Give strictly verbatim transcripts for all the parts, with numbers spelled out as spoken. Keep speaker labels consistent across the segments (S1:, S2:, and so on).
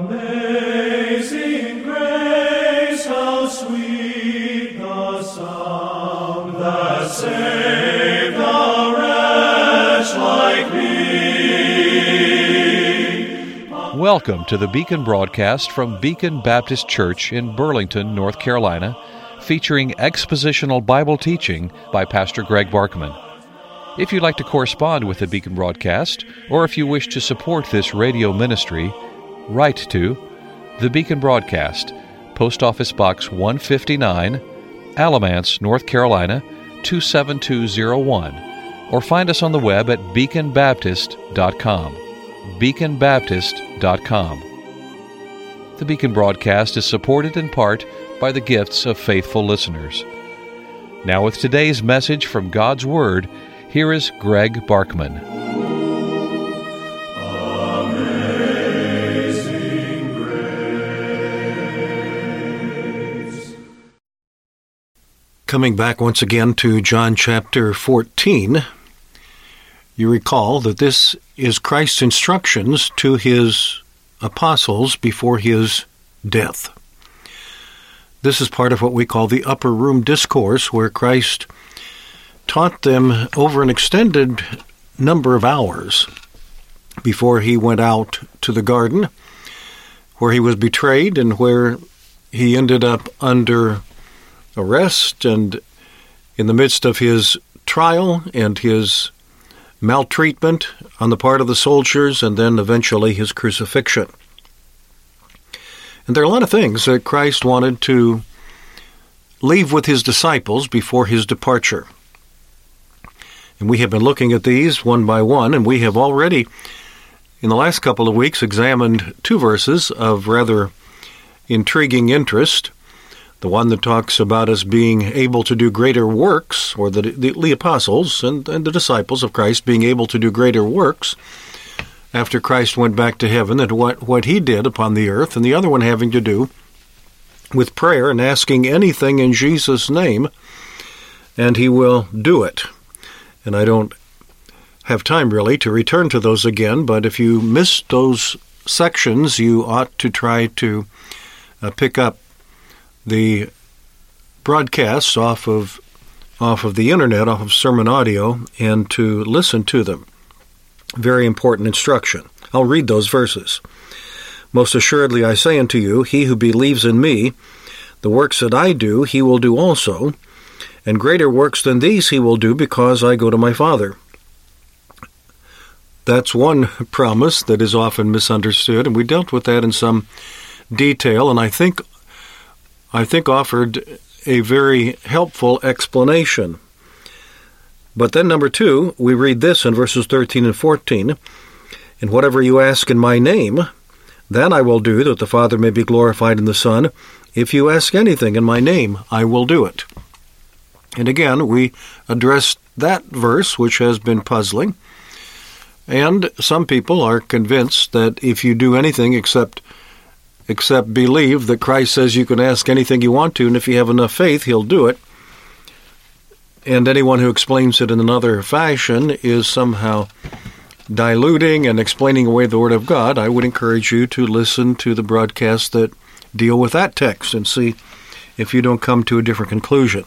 S1: Amazing grace, how sweet the sound that saved a wretch like me.
S2: Welcome to the Beacon broadcast from Beacon Baptist Church in Burlington, North Carolina, featuring expositional Bible teaching by Pastor Greg Barkman. If you'd like to correspond with the Beacon broadcast, or if you wish to support this radio ministry, write to the Beacon Broadcast, Post Office Box one fifty-nine, Alamance, North Carolina, two seven two zero one, or find us on the web at beacon baptist dot com. beacon baptist dot com. The Beacon broadcast is supported in part by the gifts of faithful listeners. Now with today's message from God's Word, here is Greg Barkman.
S1: Amazing grace.
S3: Coming back once again to John chapter fourteen, you recall that this is Christ's instructions to his apostles before his death. This is part of what we call the upper room discourse, where Christ taught them over an extended number of hours before he went out to the garden, where he was betrayed and where he ended up under arrest and in the midst of his trial and his maltreatment on the part of the soldiers, and then eventually his crucifixion. And there are a lot of things that Christ wanted to leave with his disciples before his departure. And we have been looking at these one by one, and we have already, in the last couple of weeks, examined two verses of rather intriguing interest. The one that talks about us being able to do greater works, or the, the, the apostles and, and the disciples of Christ being able to do greater works after Christ went back to heaven, and what, what he did upon the earth, and the other one having to do with prayer and asking anything in Jesus' name, and he will do it. And I don't have time really to return to those again, but if you missed those sections, you ought to try to uh, pick up the broadcasts off of off of the internet, off of Sermon Audio, and to listen to them. Very important instruction. I'll read those verses. Most assuredly I say unto you, he who believes in me, the works that I do, he will do also, and greater works than these he will do, because I go to my Father. That's one promise that is often misunderstood, and we dealt with that in some detail, and I think I think offered a very helpful explanation. But then number two, we read this in verses thirteen and fourteen, and whatever you ask in my name, that I will do, that the Father may be glorified in the Son. If you ask anything in my name, I will do it. And again, we addressed that verse, which has been puzzling. And some people are convinced that if you do anything except except believe that Christ says you can ask anything you want to, and if you have enough faith, he'll do it. And anyone who explains it in another fashion is somehow diluting and explaining away the Word of God. I would encourage you to listen to the broadcasts that deal with that text and see if you don't come to a different conclusion.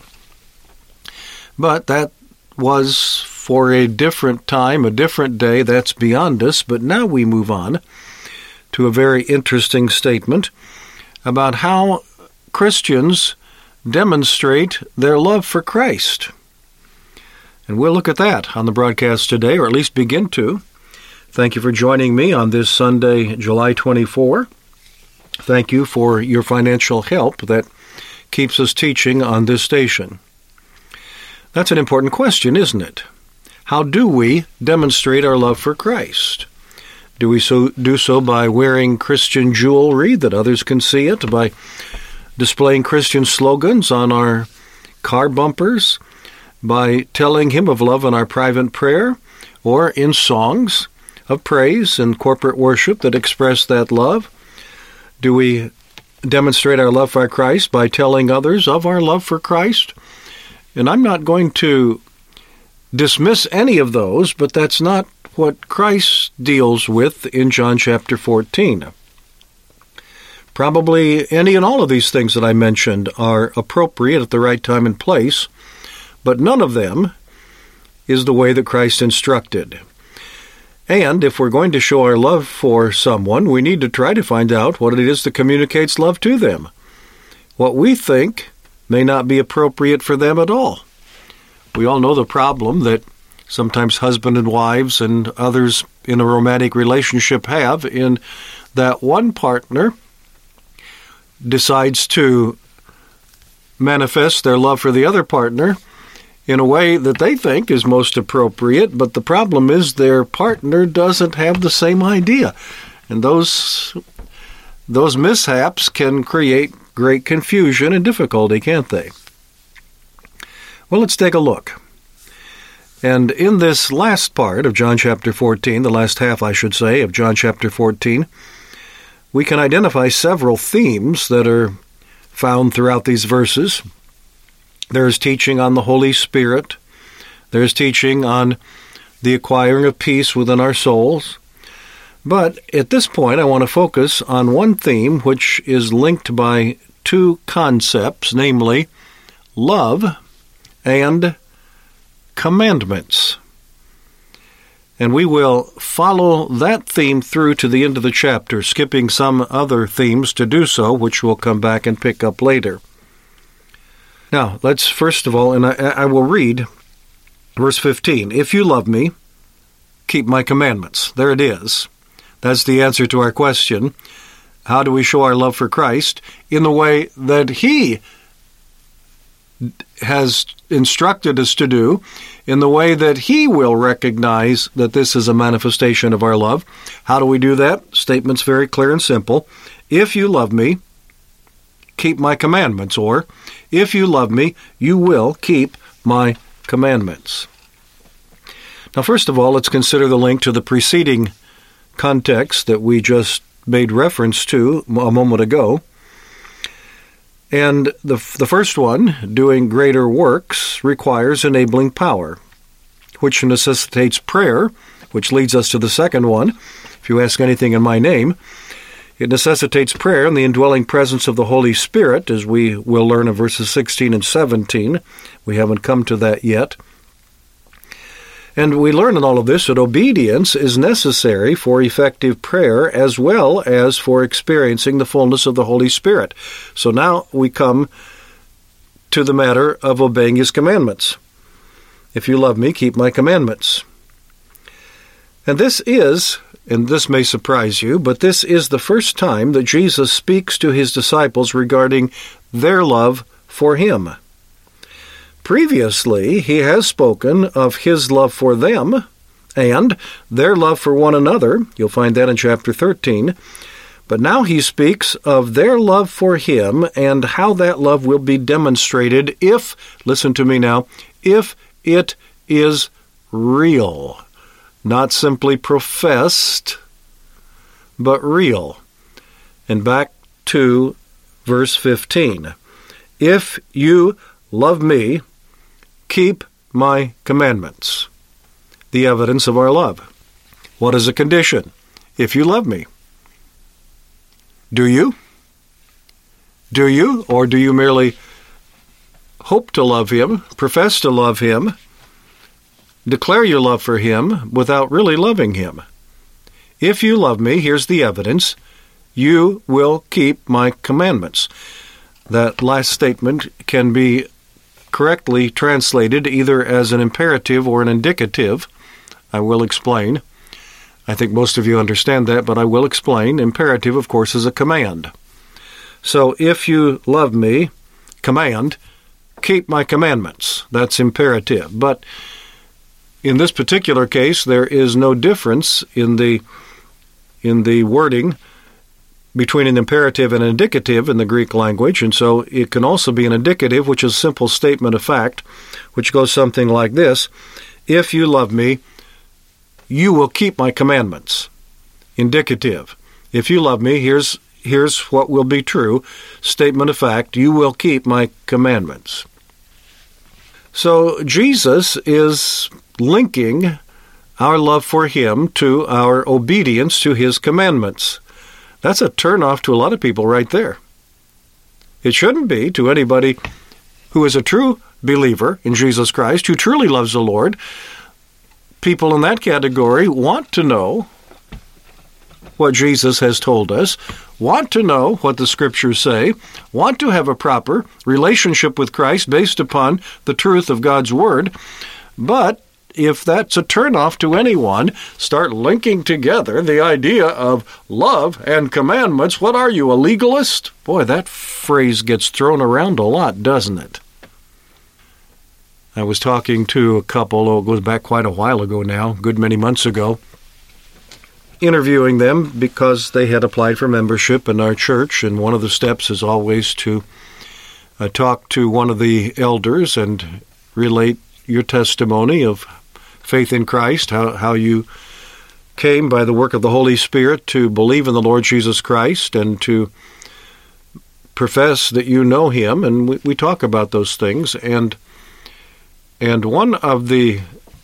S3: But that was for a different time, a different day. That's beyond us. But now we move on to a very interesting statement about how Christians demonstrate their love for Christ. And we'll look at that on the broadcast today, or at least begin to. Thank you for joining me on this Sunday, July twenty-fourth. Thank you for your financial help that keeps us teaching on this station. That's an important question, isn't it? How do we demonstrate our love for Christ? Do we so do so by wearing Christian jewelry that others can see it, by displaying Christian slogans on our car bumpers, by telling him of love in our private prayer, or in songs of praise and corporate worship that express that love? Do we demonstrate our love for Christ by telling others of our love for Christ? And I'm not going to dismiss any of those, but that's not what Christ deals with in John chapter fourteen. Probably any and all of these things that I mentioned are appropriate at the right time and place, but none of them is the way that Christ instructed. And if we're going to show our love for someone, we need to try to find out what it is that communicates love to them. What we think may not be appropriate for them at all. We all know the problem that sometimes husband and wives and others in a romantic relationship have, in that one partner decides to manifest their love for the other partner in a way that they think is most appropriate, but the problem is their partner doesn't have the same idea. And those those mishaps can create great confusion and difficulty, can't they? Well, let's take a look. And in this last part of John chapter fourteen, the last half, I should say, of John chapter fourteen, we can identify several themes that are found throughout these verses. There is teaching on the Holy Spirit. There is teaching on the acquiring of peace within our souls. But at this point, I want to focus on one theme which is linked by two concepts, namely love and commandments. And we will follow that theme through to the end of the chapter, skipping some other themes to do so, which we'll come back and pick up later. Now, let's first of all, and I, I will read verse fifteen. If you love me, keep my commandments. There it is. That's the answer to our question. How do we show our love for Christ? In the way that He has instructed us to do, in the way that He will recognize that this is a manifestation of our love. How do we do that? Statement's very clear and simple. If you love me, keep my commandments. Or, if you love me, you will keep my commandments. Now, first of all, let's consider the link to the preceding context that we just made reference to a moment ago. And the the first one, doing greater works, requires enabling power, which necessitates prayer, which leads us to the second one. If you ask anything in my name, it necessitates prayer and the indwelling presence of the Holy Spirit, as we will learn in verses sixteen and seventeen. We haven't come to that yet. And we learn in all of this that obedience is necessary for effective prayer as well as for experiencing the fullness of the Holy Spirit. So now we come to the matter of obeying His commandments. If you love me, keep my commandments. And this is, and this may surprise you, but this is the first time that Jesus speaks to His disciples regarding their love for Him. Previously, He has spoken of His love for them and their love for one another. You'll find that in chapter thirteen. But now He speaks of their love for Him and how that love will be demonstrated if, listen to me now, if it is real. Not simply professed, but real. And back to verse fifteen. If you love me, keep my commandments. The evidence of our love. What is a condition? If you love me. Do you? Do you? Or do you merely hope to love Him, profess to love Him, declare your love for Him without really loving Him? If you love me, here's the evidence, you will keep my commandments. That last statement can be correctly translated either as an imperative or an indicative. I will explain. I think most of you understand that, but I will explain. Imperative, of course, is a command. So, if you love me, command, keep my commandments. That's imperative. But in this particular case, there is no difference in the in the wording between an imperative and an indicative in the Greek language, and so it can also be an indicative, which is a simple statement of fact, which goes something like this: if you love me, you will keep my commandments. Indicative. If you love me, here's here's what will be true. Statement of fact, you will keep my commandments. So Jesus is linking our love for Him to our obedience to His commandments. That's a turnoff to a lot of people right there. It shouldn't be to anybody who is a true believer in Jesus Christ, who truly loves the Lord. People in that category want to know what Jesus has told us, want to know what the Scriptures say, want to have a proper relationship with Christ based upon the truth of God's Word. But if that's a turnoff to anyone, start linking together the idea of love and commandments. What are you, a legalist? Boy, that phrase gets thrown around a lot, doesn't it? I was talking to a couple, oh, it goes back quite a while ago now, a good many months ago, interviewing them because they had applied for membership in our church, and one of the steps is always to uh, talk to one of the elders and relate your testimony of faith in Christ, how, how you came by the work of the Holy Spirit to believe in the Lord Jesus Christ and to profess that you know Him, and we, we talk about those things. And and one of the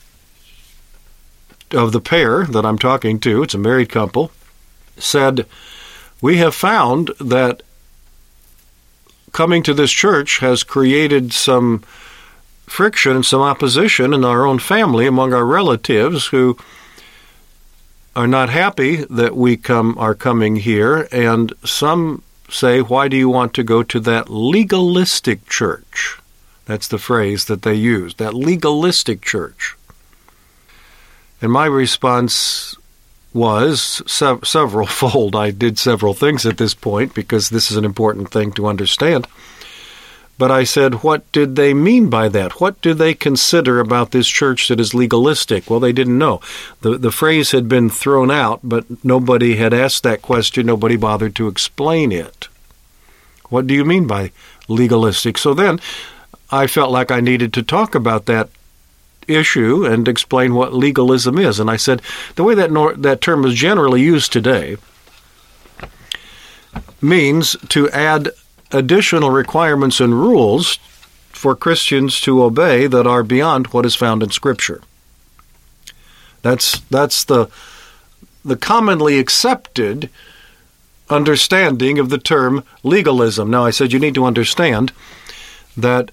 S3: of the pair that I'm talking to, it's a married couple, said, "We have found that coming to this church has created some friction and some opposition in our own family among our relatives who are not happy that we come are coming here, and some say, why do you want to go to that legalistic church?" That's the phrase that they use, that legalistic church. And my response was sev- several-fold. I did several things at this point because this is an important thing to understand. But I said, what did they mean by that? What do they consider about this church that is legalistic? Well, they didn't know. The, the phrase had been thrown out, but nobody had asked that question. Nobody bothered to explain it. What do you mean by legalistic? So then I felt like I needed to talk about that issue and explain what legalism is. And I said, the way that nor- that term is generally used today means to add additional requirements and rules for Christians to obey that are beyond what is found in Scripture. That's that's the the commonly accepted understanding of the term legalism. Now, I said you need to understand that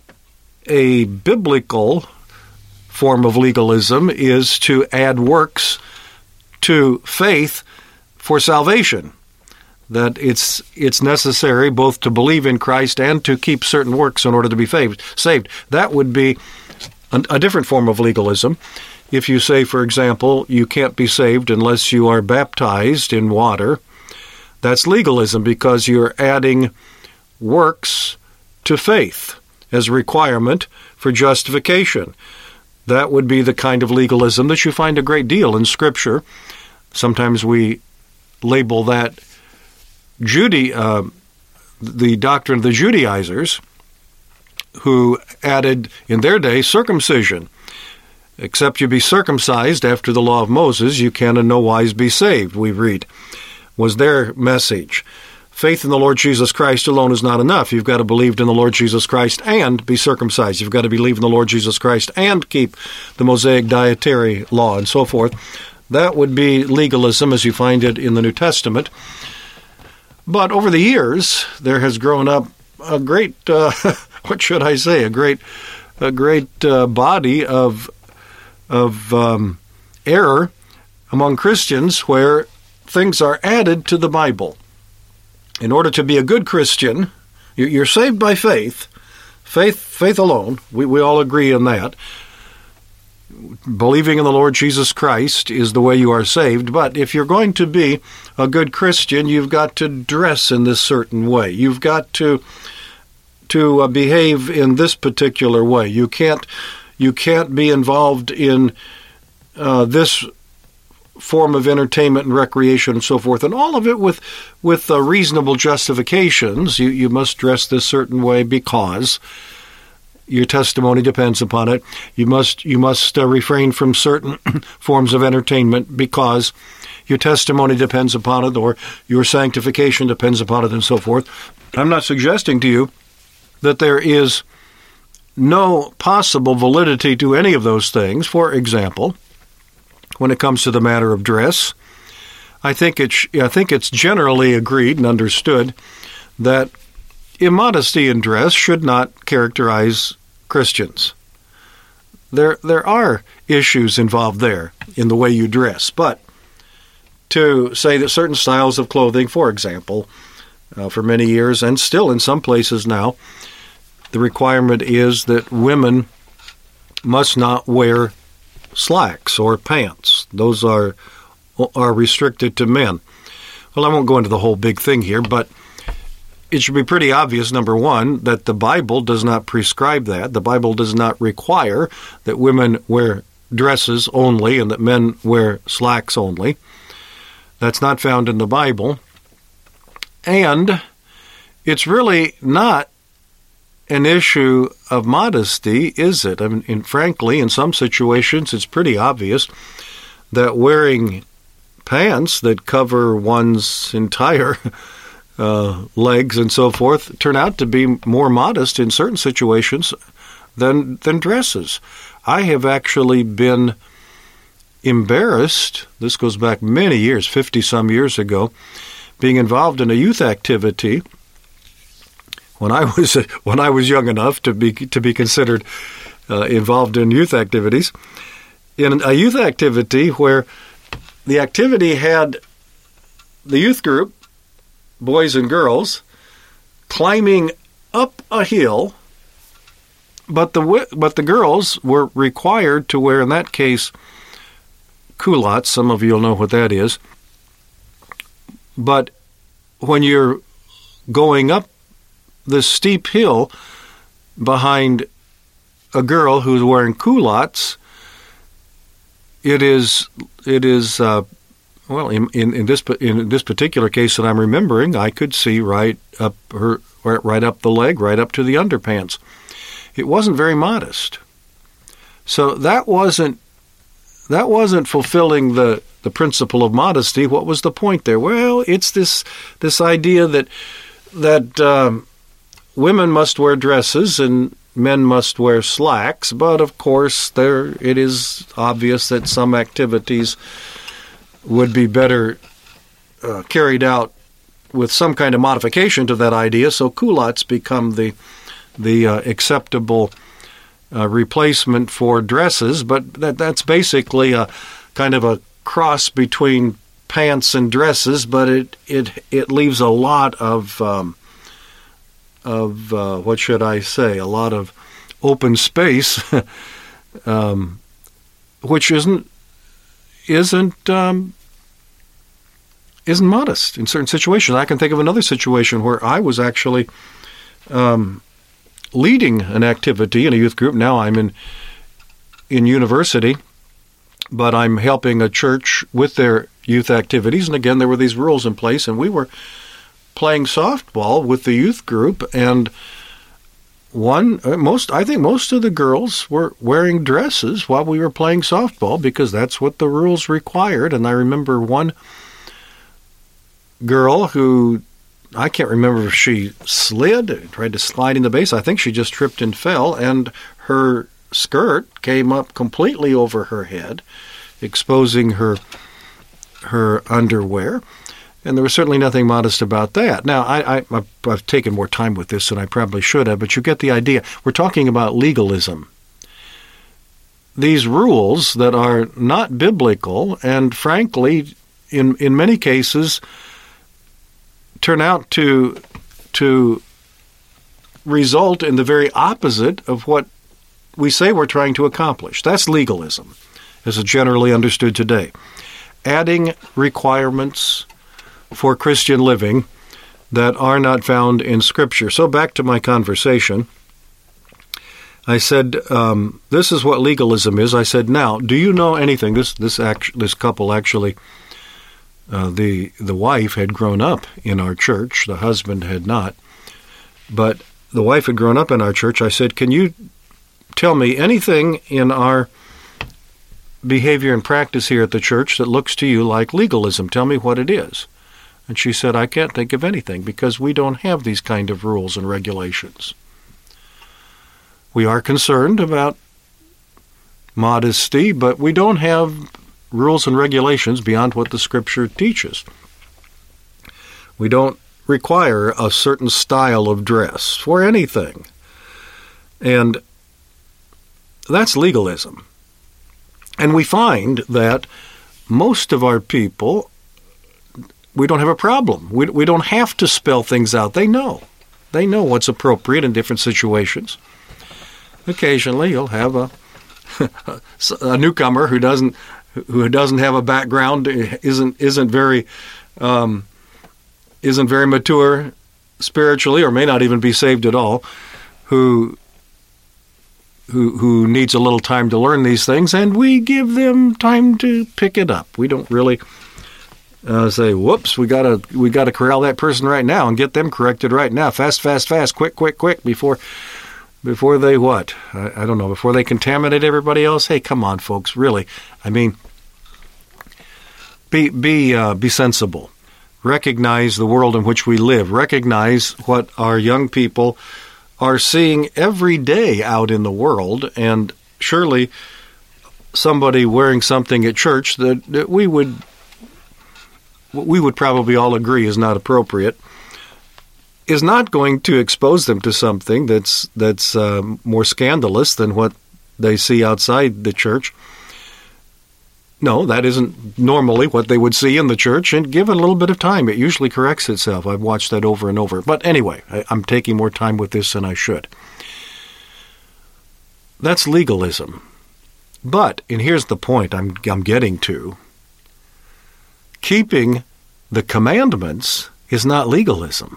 S3: a biblical form of legalism is to add works to faith for salvation. That it's it's necessary both to believe in Christ and to keep certain works in order to be saved. That would be a, a different form of legalism. If you say, for example, you can't be saved unless you are baptized in water, that's legalism because you're adding works to faith as a requirement for justification. That would be the kind of legalism that you find a great deal in Scripture. Sometimes we label that Jude, uh, the doctrine of the Judaizers, who added in their day circumcision. Except you be circumcised after the law of Moses, you can in no wise be saved, we read, was their message. Faith in the Lord Jesus Christ alone is not enough. You've got to believe in the Lord Jesus Christ and be circumcised. You've got to believe in the Lord Jesus Christ and keep the Mosaic dietary law and so forth. That would be legalism as you find it in the New Testament. But over the years, there has grown up a great, uh, what should I say, a great, a great uh, body of of um, error among Christians where things are added to the Bible. In order to be a good Christian, you're saved by faith, faith, faith alone. We we all agree on that. Believing in the Lord Jesus Christ is the way you are saved, but if you're going to be a good Christian, you've got to dress in this certain way. You've got to to uh, behave in this particular way. You can't you can't be involved in uh, this form of entertainment and recreation and so forth, and all of it with with uh, reasonable justifications. You you must dress this certain way because your testimony depends upon it. You must you must uh, refrain from certain forms of entertainment because your testimony depends upon it, or your sanctification depends upon it, and so forth. I'm not suggesting to you that there is no possible validity to any of those things. For example, when it comes to the matter of dress, I think it's I think it's generally agreed and understood that immodesty in dress should not characterize Christians. There there are issues involved there in the way you dress, but to say that certain styles of clothing, for example, uh, for many years and still in some places now, the requirement is that women must not wear slacks or pants. Those are are restricted to men. Well, I won't go into the whole big thing here, but it should be pretty obvious, number one, that the Bible does not prescribe that. The Bible does not require that women wear dresses only and that men wear slacks only. That's not found in the Bible. And it's really not an issue of modesty, is it? I mean, and frankly, in some situations, it's pretty obvious that wearing pants that cover one's entire uh, legs and so forth turn out to be more modest in certain situations than than dresses. I have actually been embarrassed, this goes back many years, fifty-some years ago, being involved in a youth activity when I was when I was young enough to be to be considered uh, involved in youth activities, in a youth activity where the activity had the youth group, boys and girls, climbing up a hill, but the but the girls were required to wear, in that case, culottes. Some of you will know what that is. But when you're going up this steep hill behind a girl who's wearing culottes, it is it is uh, well in, in in this in this particular case that I'm remembering, I could see right up her right up the leg, right up to the underpants. It wasn't very modest. So that wasn't that wasn't fulfilling the the principle of modesty. What was the point there? Well, it's this this idea that that um, women must wear dresses and men must wear slacks, but of course there it is obvious that some activities would be better uh, carried out with some kind of modification to that idea, so culottes become the the uh, acceptable uh, replacement for dresses, but that that's basically a kind of a cross between pants and dresses, but it it, it leaves a lot of um, of uh, what should I say, a lot of open space, um, which isn't isn't um, isn't modest in certain situations. I can think of another situation where I was actually um, leading an activity in a youth group. Now I'm in in university, but I'm helping a church with their youth activities. And again, there were these rules in place, and we were playing softball with the youth group, and one most I think most of the girls were wearing dresses while we were playing softball because that's what the rules required. And I remember one girl who, I can't remember if she slid, tried to slide in the base. I think she just tripped and fell, and her skirt came up completely over her head, exposing her her underwear. And there was certainly nothing modest about that. Now, I, I, I've, I've taken more time with this than I probably should have, but you get the idea. We're talking about legalism. These rules that are not biblical and, frankly, in in many cases, turn out to to result in the very opposite of what we say we're trying to accomplish. That's legalism, as it's generally understood today. Adding requirements for Christian living that are not found in Scripture. So back to my conversation. I said, um, this is what legalism is. I said, now, do you know anything? This this act, this couple actually, uh, the the wife had grown up in our church. The husband had not. But the wife had grown up in our church. I said, can you tell me anything in our behavior and practice here at the church that looks to you like legalism? Tell me what it is. And she said, I can't think of anything because we don't have these kind of rules and regulations. We are concerned about modesty, but we don't have rules and regulations beyond what the Scripture teaches. We don't require a certain style of dress for anything. And that's legalism. And we find that most of our people, we don't have a problem. We, we don't have to spell things out. They know. They know what's appropriate in different situations. Occasionally, you'll have a a newcomer who doesn't who doesn't have a background, isn't isn't very um, isn't very mature spiritually, or may not even be saved at all, who who who needs a little time to learn these things, and we give them time to pick it up. We don't really uh, say, "Whoops, we gotta we gotta corral that person right now and get them corrected right now, fast, fast, fast, quick, quick, quick," before before they what? I, I don't know. Before they contaminate everybody else. Hey, come on, folks, really. I mean, be be uh, be sensible. Recognize the world in which we live. Recognize what our young people are seeing every day out in the world, and surely somebody wearing something at church that, that we would we would probably all agree is not appropriate is not going to expose them to something that's that's um, more scandalous than what they see outside the church. No, that isn't normally what they would see in the church, and give it a little bit of time. It usually corrects itself. I've watched that over and over. But anyway, I, I'm taking more time with this than I should. That's legalism. But, and here's the point I'm, I'm getting to, keeping the commandments is not legalism.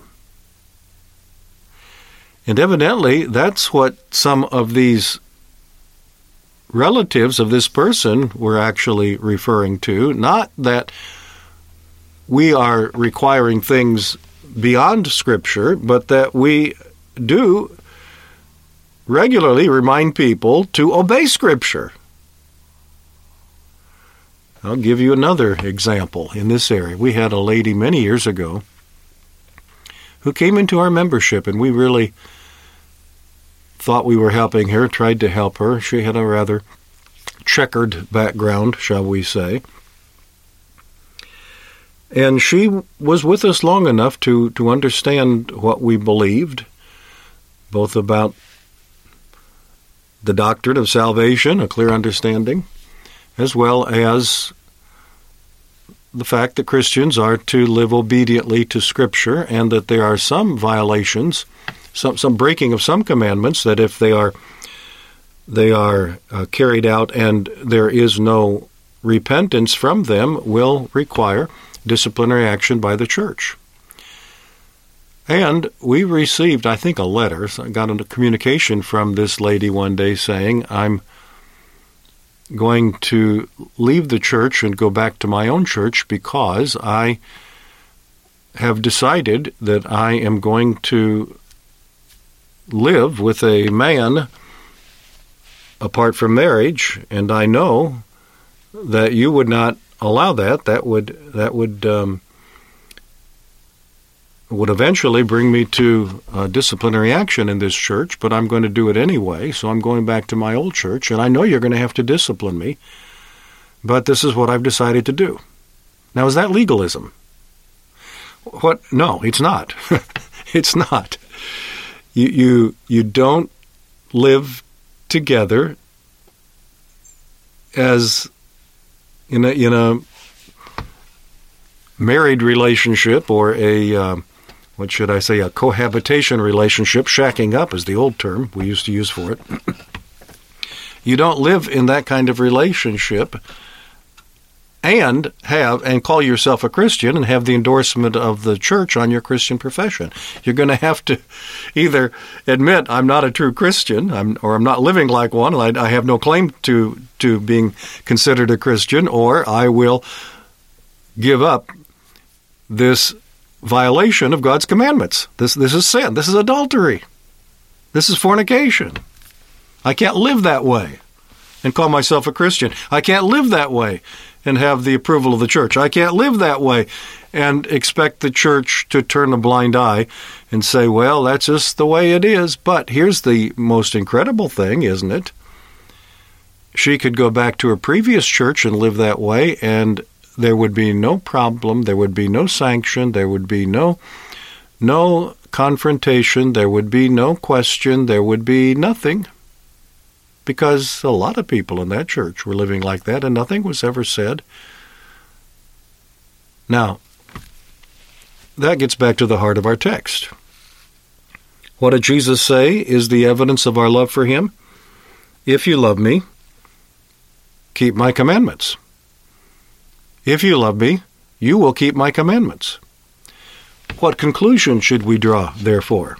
S3: And evidently, that's what some of these relatives of this person were actually referring to. Not that we are requiring things beyond Scripture, but that we do regularly remind people to obey Scripture. I'll give you another example in this area. We had a lady many years ago who came into our membership, and we really thought we were helping her, tried to help her. She had a rather checkered background, shall we say. And she was with us long enough to, to understand what we believed, both about the doctrine of salvation, a clear understanding, as well as the fact that Christians are to live obediently to Scripture, and that there are some violations, some some breaking of some commandments, that if they are they are uh, carried out and there is no repentance from them, will require disciplinary action by the church. And we received, I think, a letter. So I got a communication from this lady one day saying, I'm going to leave the church and go back to my own church because I have decided that I am going to live with a man apart from marriage, and I know that you would not allow that. That would that would um, would eventually bring me to uh, disciplinary action in this church, but I'm going to do it anyway, so I'm going back to my old church, and I know you're going to have to discipline me, but this is what I've decided to do. Now, is that legalism? What? No, it's not. It's not. You, you, you don't live together as in a, in a married relationship, or a uh, what should I say, a cohabitation relationship. Shacking up is the old term we used to use for it. You don't live in that kind of relationship and have and call yourself a Christian and have the endorsement of the church on your Christian profession. You're going to have to either admit I'm not a true Christian, I'm, or I'm not living like one, I, I have no claim to to being considered a Christian, or I will give up this violation of God's commandments. This this is sin. This is adultery. This is fornication. I can't live that way and call myself a Christian. I can't live that way and have the approval of the church. I can't live that way and expect the church to turn a blind eye and say, well, that's just the way it is. But here's the most incredible thing, isn't it? she could go back to her previous church and live that way, and there would be no problem, there would be no sanction, there would be no no confrontation, there would be no question, there would be nothing, because a lot of people in that church were living like that, and nothing was ever said. Now, that gets back to the heart of our text. What did Jesus say is the evidence of our love for him? If you love me, keep my commandments. If you love me, you will keep my commandments. What conclusion should we draw, therefore?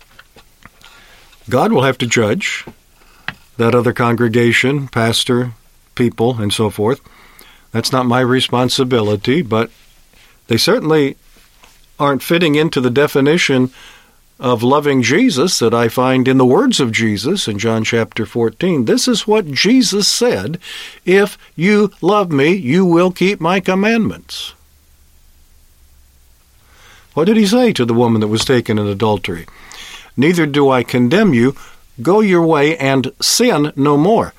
S3: God will have to judge that other congregation, pastor, people, and so forth. That's not my responsibility, but they certainly aren't fitting into the definition of loving Jesus that I find in the words of Jesus in John chapter fourteen. This is what Jesus said, if you love me, you will keep my commandments. What did he say to the woman that was taken in adultery? Neither do I condemn you, go your way and sin no more.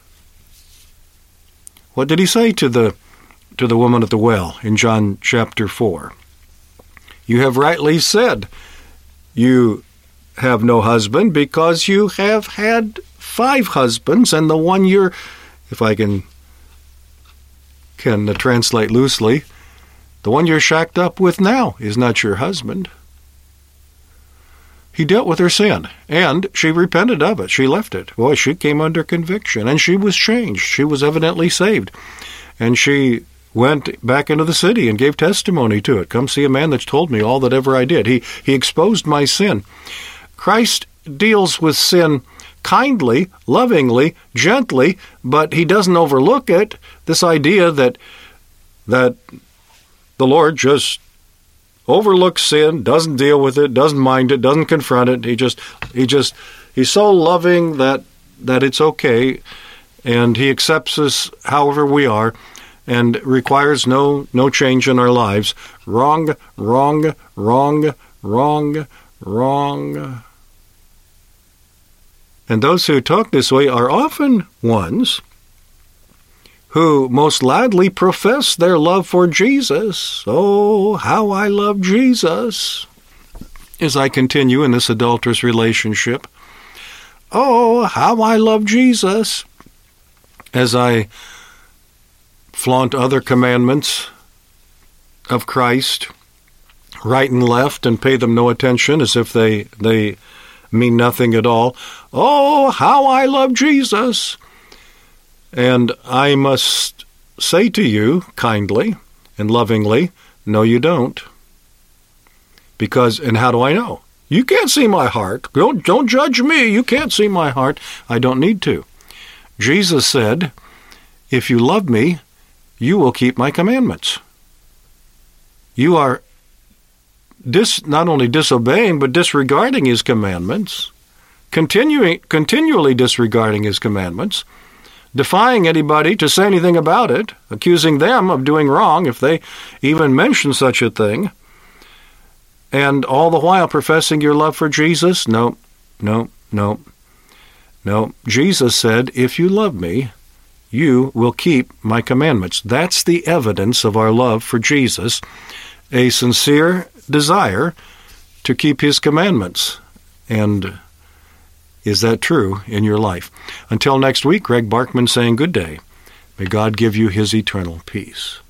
S3: What did he say to the to the woman at the well in John chapter four? You have rightly said, you have no husband because you have had five husbands, and the one you're, if I can can uh, translate loosely, the one you're shacked up with now is not your husband. He dealt with her sin, and she repented of it. She left it. Boy, she came under conviction, and she was changed. She was evidently saved, and she went back into the city and gave testimony to it. Come see a man that's told me all that ever I did. He he exposed my sin. Christ deals with sin kindly, lovingly, gently, but he doesn't overlook it. This idea that that the Lord just overlooks sin, doesn't deal with it, doesn't mind it, doesn't confront it. He just he just he's so loving that that it's okay, and he accepts us however we are, and requires no no change in our lives. Wrong, wrong, wrong, wrong, wrong. And those who talk this way are often ones who most loudly profess their love for Jesus. Oh, how I love Jesus, as I continue in this adulterous relationship. Oh, how I love Jesus, as I flaunt other commandments of Christ, right and left, and pay them no attention as if they they mean nothing at all. Oh, how I love Jesus! And I must say to you, kindly and lovingly, no, you don't. Because, and how do I know? You can't see my heart. Don't, don't judge me. You can't see my heart. I don't need to. Jesus said, if you love me, you will keep my commandments. You are dis, not only disobeying, but disregarding his commandments, continuing, continually disregarding his commandments, defying anybody to say anything about it, accusing them of doing wrong if they even mention such a thing, and all the while professing your love for Jesus? No, no, no, no. Jesus said, if you love me, you will keep my commandments. That's the evidence of our love for Jesus, a sincere desire to keep his commandments. And is that true in your life? Until next week, Greg Barkman saying good day. May God give you his eternal peace.